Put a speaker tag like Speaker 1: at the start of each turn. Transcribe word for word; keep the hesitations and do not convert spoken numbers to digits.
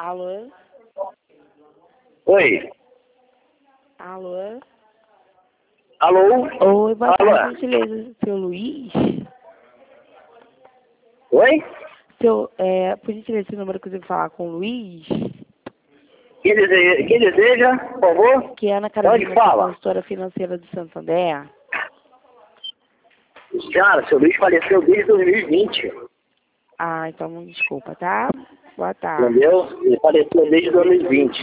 Speaker 1: Alô?
Speaker 2: Oi.
Speaker 1: Alô?
Speaker 2: Alô?
Speaker 1: Oi, boa
Speaker 2: Alô?
Speaker 1: tarde, gentileza. Seu Luiz?
Speaker 2: Oi?
Speaker 1: Seu, é, por gentileza, esse número que eu devo falar com o Luiz?
Speaker 2: Quem deseja, quem deseja, por favor?
Speaker 1: Que é Ana
Speaker 2: Onde
Speaker 1: Carolina,
Speaker 2: fala?
Speaker 1: consultora financeira do Santander.
Speaker 2: Cara, seu Luiz faleceu desde dois mil e vinte.
Speaker 1: Ah, então desculpa, tá? Boa tarde.
Speaker 2: Entendeu? Ele faleceu desde dois mil e vinte.